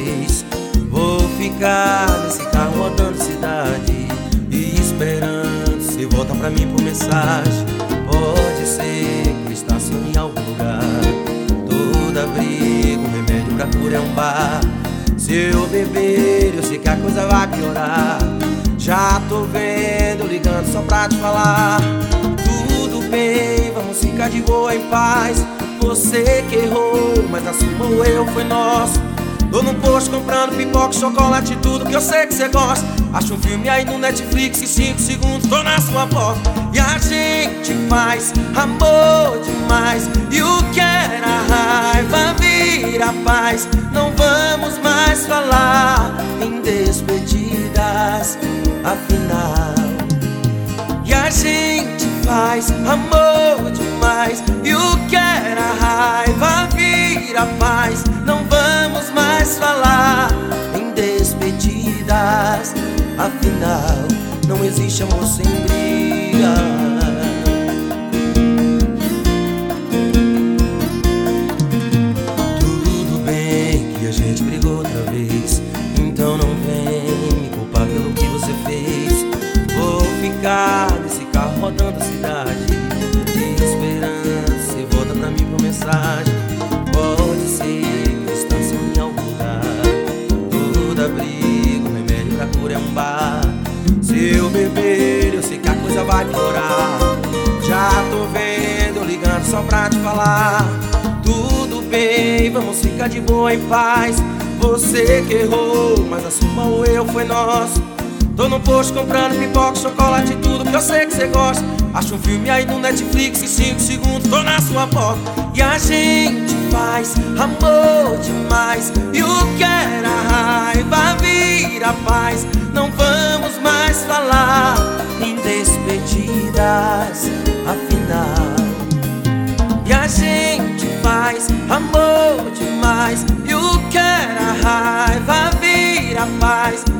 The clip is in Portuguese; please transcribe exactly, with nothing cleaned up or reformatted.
vez. Vou ficar nesse carro rodando cidade e esperando você volta pra mim por mensagem. Pode ser que eu estacione em algum lugar. Toda briga, um remédio pra cura é um bar. Se eu beber, eu sei que a coisa vai piorar. Já tô vendo, ligando só pra te falar. Tudo bem, vamos ficar de boa em paz. Você que errou, mas assuma o erro foi nosso. Tô num posto comprando pipoca, chocolate, tudo que eu sei que você gosta. Acho um filme aí no Netflix, em cinco segundos tô na sua porta. E a gente faz amor demais, e o que era raiva vira paz. Não vamos mais falar em despedidas, afinal. E a gente faz amor demais, e o que era raiva vira paz. Não vamos mais falar em despedidas, afinal, não existe amor sem briga. Tudo bem que a gente brigou outra vez, então não vem me culpar pelo que você fez. Vou ficar nesse carro rodando a cidade e esperando você volta pra mim por mensagem. Pode ser que eu estacione em algum lugar. Toda briga, um remédio pra cura é um bar. Se eu beber, eu sei que a coisa vai piorar. Já tô vendo, ligando só pra te falar. Tudo bem, vamos ficar de boa em paz. Você que errou, mas assuma o erro foi nosso. Tô no posto comprando pipoca, chocolate, tudo que eu sei que você gosta. Acho um filme aí no Netflix, em cinco segundos tô na sua porta. E a gente faz amor demais, e o que era raiva vira paz. Não vamos mais falar em despedidas, afinal. E a gente faz amor demais, e o que era raiva vira paz.